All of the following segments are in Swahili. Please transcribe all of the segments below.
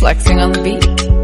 flexing on the beat.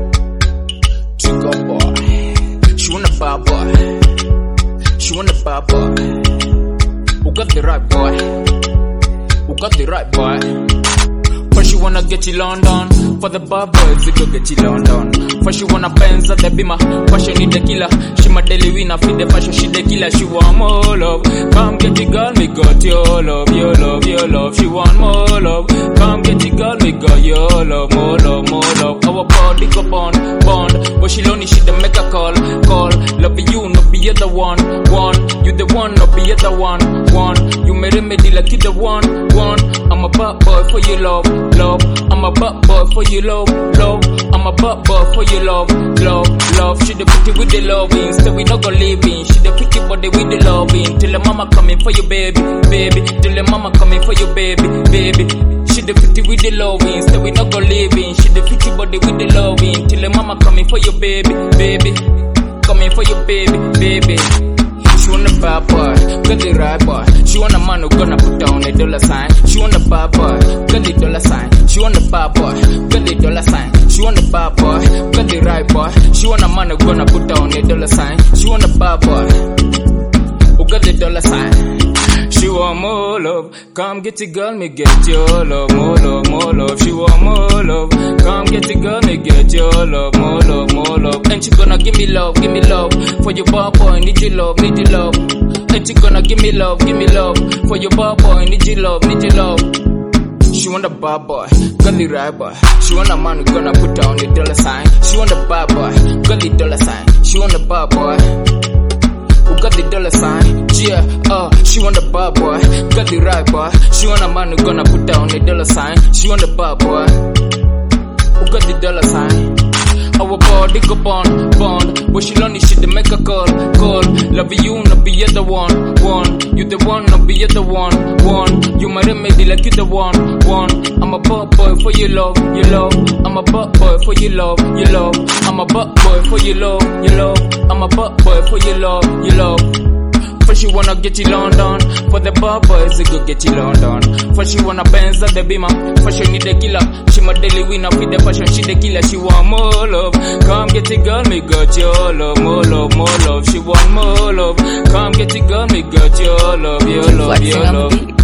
Chico boy, she want a bad boy. She want a bad boy. Who got the right boy? Who got the right boy? First she wanna get you London. For the bad boys, we go get you London. First she wanna Benz at the Bima. Fashion need the killer. She my daily winner. Feed the fashion, she the killer. She want more love. Come get it, girl, me got your love, your love, your love. She want more love. Come get it, girl, me got your love, more love, more love. Our body go bond. But she lonely, she the make a call. Love you, no be the one. You the one, no be the one. You my remedy like you the one. I'm a bad boy for you, love. I'm a bad boy for you, love. I'm a bad boy for you, love. She the pretty with the loving, so we not gonna live in. She the pretty body with the loving. Till the mama coming for you, baby. Till the mama coming for you, baby. She the pretty with the loving, so we not gonna live in. She the pretty body with the loving. Till the mama coming for you, baby. Coming for you, baby. She want a bad boy, got the right boy. She want a man who gonna put down a dollar sign. She want a bad boy, got the dollar sign. She want a bad boy, got the dollar sign. She want a bad boy, got the right boy. She want a man who gonna put down a dollar sign. She want a bad boy, who got the dollar sign. She want more love, come get it, girl, me get your love, more love, more love. She want more love, come get it, girl, me get your love, more love, more love. And she gonna give me love, for your bad boy, need your love. And she gonna give me love, for your bad boy, need your love. She want a bad boy, got the right boy. She want a man who gonna put down the dollar sign. She want a bad boy, got the dollar sign. She want a bad boy who got the dollar sign. Yeah, she want a bad boy, got the right boy. She want a man who gonna put down the dollar sign. She want a bad boy who got the dollar sign. Our body go bond, but she lonely, she the make a call. Love you, no be the one. You the one, no be the one. You my remedy like you the one. I'm a bad boy for your love. I'm a bad boy for your love. I'm a bad boy for your love. I'm a bad boy for your love. First she wanna get you London. For the bad boys, they go get you London. First she wanna Benz at the Bima. First she need the killer. She my daily winner. Feed the fashion, she the killer. She want more love. Come get it, girl, me got your love. More love, more love. She want more love. Come get it, girl, me got your love, your love, your love.